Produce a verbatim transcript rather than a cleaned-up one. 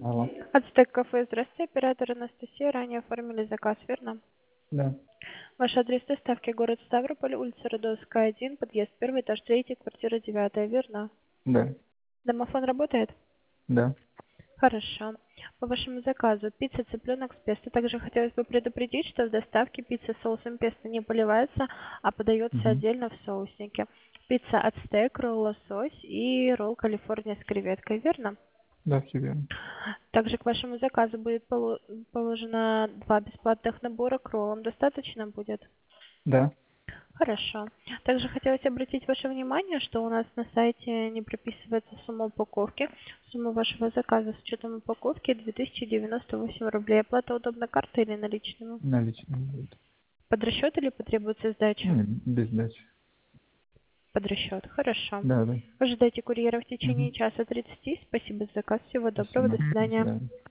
Алло. Ацтек кафе, здравствуйте, оператор Анастасия. Ранее оформили заказ, верно? Да, Ваш адрес доставки город Ставрополь, улица Родовская, один, подъезд первый, этаж третий, квартира девятая, верно? да, Домофон работает? да. Хорошо. По вашему заказу пицца цыпленок с песто. Также хотелось бы предупредить, что в доставке пицца с соусом песто не поливается, а подается Угу. отдельно в соуснике. Пицца ацтек, ролл лосось и ролл Калифорния с креветкой, верно? Да, все верно. Также к вашему заказу будет поло- положено два бесплатных набора к роллам. Достаточно будет? Да. Хорошо. Также хотелось обратить ваше внимание, что у нас на сайте не прописывается сумма упаковки. Сумма вашего заказа с учетом упаковки две тысячи девяносто восемь рублей. Оплата удобна картой или наличными? Наличные будет. Под расчет или потребуется сдача? Ну, без сдачи. Под расчет. Хорошо. Да, да. Ожидайте курьера в течение Угу. часа тридцати. Спасибо за заказ. Всего доброго. До Спасибо. До свидания. свидания.